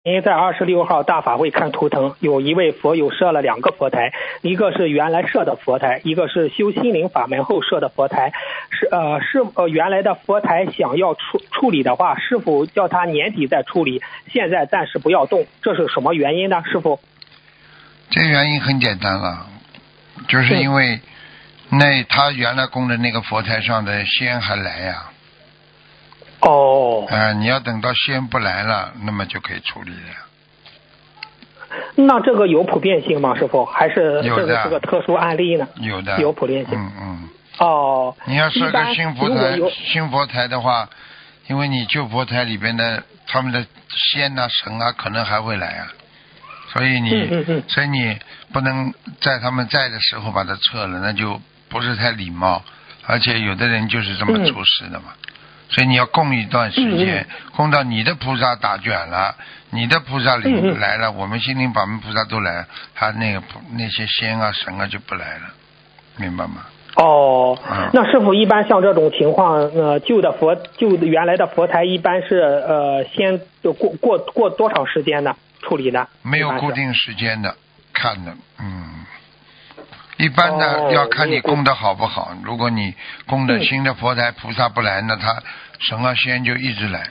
您在26号大法会看图腾，有一位佛友设了2个佛台，一个是原来设的佛台，一个是修心灵法门后设的佛台。原来的佛台想要处理的话，师傅叫他年底再处理，现在暂时不要动，这是什么原因呢？师傅？ 这原因很简单了，就是因为他原来供的那个佛台上的仙还来呀。 哦。 你要等到仙不来了，那么就可以处理了。 那这个有普遍性吗，师傅？还是这个是个特殊案例呢？ 有的。 有普遍性。 哦。你要设个新佛台的话，因为你旧佛台里边的他们的仙啊神啊可能还会来啊，所以你不能在他们在的时候把它撤了，那就不是太礼貌，而且有的人就是这么处事的嘛。所以你要供一段时间，供到你的菩萨打卷了，你的菩萨来了，我们心灵法门菩萨都来了，他那些仙啊神啊就不来了，明白吗？ 哦。那师傅一般像这种情况，旧原来的佛台一般是先过多长时间呢处理的？ 没有固定时间的，看的。一般的要看你供的好不好，如果你供的新的佛台菩萨不来，那他神啊仙就一直来。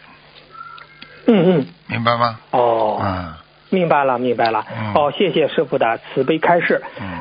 明白吗？ 明白了。谢谢师傅的慈悲开示。